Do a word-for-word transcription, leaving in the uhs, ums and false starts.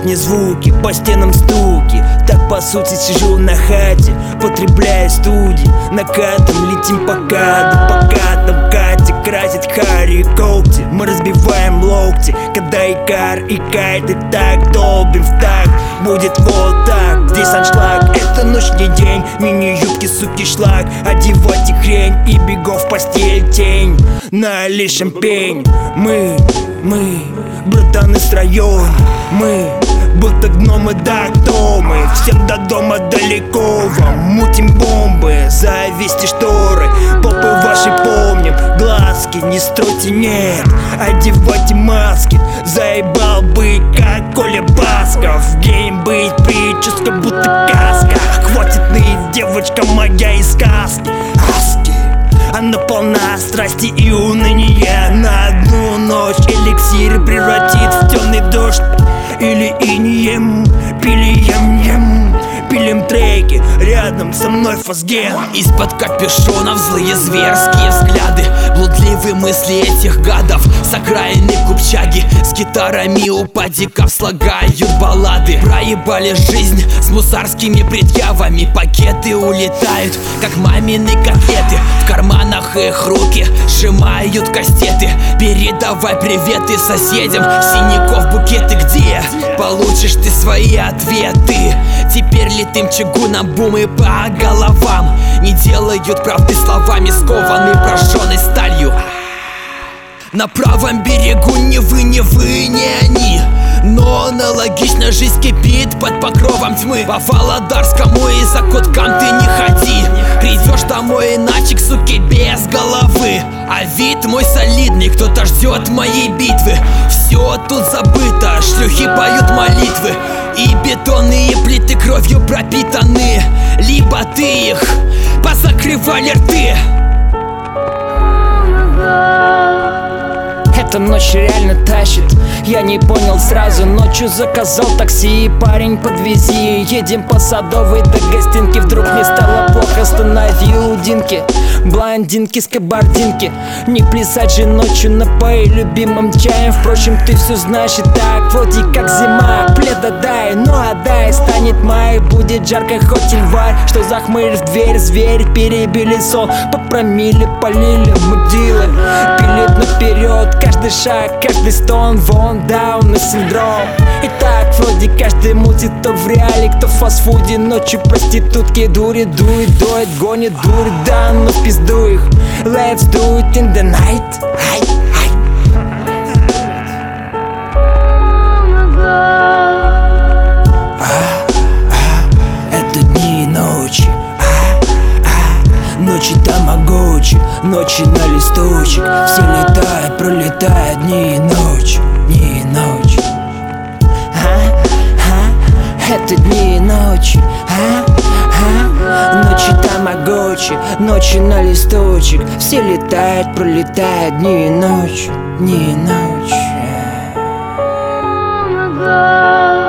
сотни звуки, по стенам стуки. Так по сути сижу на хате, потребляя студии. Накатом летим по каду, по катам Катя красит хари и когти. Мы разбиваем локти, когда икар и кайт. И так долбим в такт, будет вот так. Здесь аншлаг, это ночь не день. Мини-юбки, суки, шлак. Одевайте хрень и бегом в постель тень. Налей шампень. Мы, мы, братаны с района. Мы, будто гномы, да кто мы? Всем до дома далеко вам. Мутим бомбы, завесьте шторы. Попы ваши помним, глазки не стройте, нет. Одевайте маски, заебал быть как Коля Басков. Гейм быть, прическа будто каска. Хватит ныть, девочка моя из сказки. Аски, она полна страсти и уныния. На одну ночь эликсир превратит в темный дождь или инеем. Пилием-ем, пилим треки, рядом со мной фазген. Из-под капюшонов злые зверские взгляды, блудливые мысли этих гадов. С окраины купчаги, с гитарами у падиков слагают баллады. Проебали жизнь с мусорскими предъявами. Пакеты улетают, как мамины котлеты. В карманах их руки сжимают кастеты. Передавай приветы соседям, синяков букеты. Где получишь ты свои ответы? Теперь летим чугуном, бумы по головам. Не делают правды словами, скованы прожженной сталью. На правом берегу не вы, не вы, не они. Но аналогично жизнь кипит под покровом тьмы. По Володарскому и за Коткам ты не ходи. Придешь домой иначе к суке без головы. А вид мой солидный, кто-то ждет моей битвы. Все тут забыто, шлюхи поют молитвы. И бетонные плиты кровью пропитаны. Либо ты их позакрывали рты. Эта ночь реально тащит. Я не понял сразу, ночью заказал такси. Парень, подвези, едем по Садовой до гостинки. Вдруг мне стало плохо, остановил Динки. Блондинки с кабардинки. Не плясать же ночью, напои любимым чаем. Впрочем, ты все знаешь и так, вроде как зима. Пледа дай, ну отдай, станет май. Будет жарко, хоть январь. Что за хмырь в дверь, зверь, перебили сон. По промилле полили мудилы. Пилит наперед, каждый шаг, каждый стон. Вон даун и синдром. И так вроде каждый мутит, кто в реале, кто в фастфуде. Ночью проститутки дурит, дует, доет, гонит дурь. Да, ну в пизду их. Let's do it in the night. Ай, ай. А, а, это дни и ночи. А, а, ночи тамагочи, ночи на листочек. Все летают, пролетают дни и ночи, дни и ночи. А, а, это дни и ночи. А, а, ночи тамагочи, ночи на листочек. Все летают, пролетают дни и ночи, дни и ночи.